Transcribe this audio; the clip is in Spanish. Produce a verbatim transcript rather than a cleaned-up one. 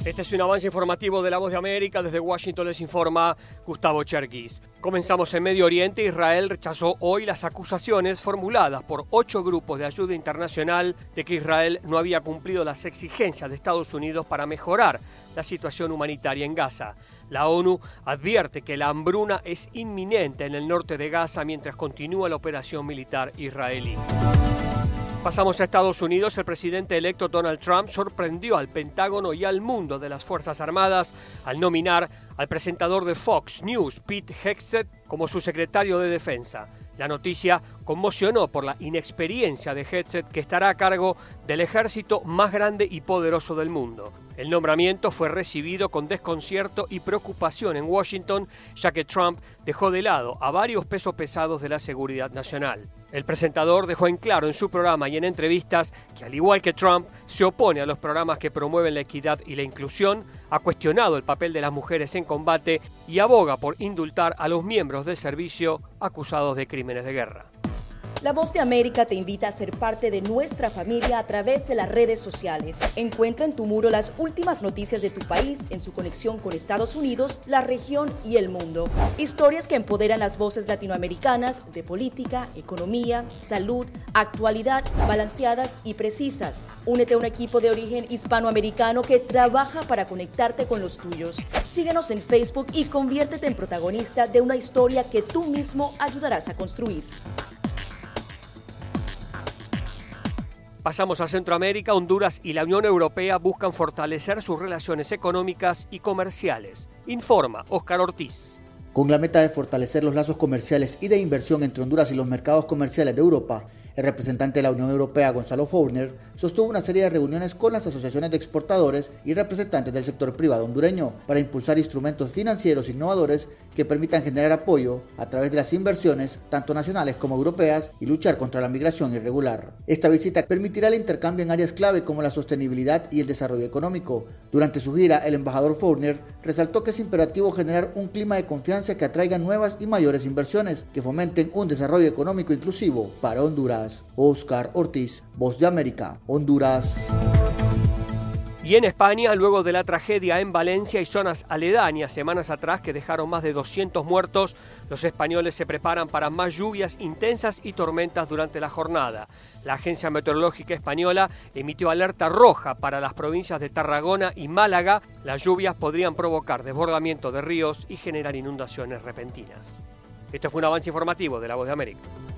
Este es un avance informativo de La Voz de América. Desde Washington les informa Gustavo Cherkis. Comenzamos en Medio Oriente. Israel rechazó hoy las acusaciones formuladas por ocho grupos de ayuda internacional de que Israel no había cumplido las exigencias de Estados Unidos para mejorar la situación humanitaria en Gaza. La ONU advierte que la hambruna es inminente en el norte de Gaza mientras continúa la operación militar israelí. Pasamos a Estados Unidos. El presidente electo Donald Trump sorprendió al Pentágono y al mundo de las Fuerzas Armadas al nominar al presentador de Fox News, Pete Hegseth, como su secretario de Defensa. La noticia conmocionó por la inexperiencia de Hegseth, que estará a cargo del ejército más grande y poderoso del mundo. El nombramiento fue recibido con desconcierto y preocupación en Washington, ya que Trump dejó de lado a varios pesos pesados de la seguridad nacional. El presentador dejó en claro en su programa y en entrevistas que, al igual que Trump, se opone a los programas que promueven la equidad y la inclusión, ha cuestionado el papel de las mujeres en combate y aboga por indultar a los miembros del servicio acusados de crímenes de guerra. La Voz de América te invita a ser parte de nuestra familia a través de las redes sociales. Encuentra en tu muro las últimas noticias de tu país en su conexión con Estados Unidos, la región y el mundo. Historias que empoderan las voces latinoamericanas de política, economía, salud, actualidad, balanceadas y precisas. Únete a un equipo de origen hispanoamericano que trabaja para conectarte con los tuyos. Síguenos en Facebook y conviértete en protagonista de una historia que tú mismo ayudarás a construir. Pasamos a Centroamérica. Honduras y la Unión Europea buscan fortalecer sus relaciones económicas y comerciales. Informa Óscar Ortiz. Con la meta de fortalecer los lazos comerciales y de inversión entre Honduras y los mercados comerciales de Europa, el representante de la Unión Europea, Gonzalo Fournier, sostuvo una serie de reuniones con las asociaciones de exportadores y representantes del sector privado hondureño para impulsar instrumentos financieros innovadores que permitan generar apoyo a través de las inversiones, tanto nacionales como europeas, y luchar contra la migración irregular. Esta visita permitirá el intercambio en áreas clave como la sostenibilidad y el desarrollo económico. Durante su gira, el embajador Fournier resaltó que es imperativo generar un clima de confianza que atraiga nuevas y mayores inversiones que fomenten un desarrollo económico inclusivo para Honduras. Óscar Ortiz, Voz de América, Honduras. Y en España, luego de la tragedia en Valencia y zonas aledañas semanas atrás que dejaron más de doscientos muertos, los españoles se preparan para más lluvias intensas y tormentas durante la jornada. La Agencia Meteorológica Española emitió alerta roja para las provincias de Tarragona y Málaga. Las lluvias podrían provocar desbordamiento de ríos y generar inundaciones repentinas. Este fue un avance informativo de La Voz de América.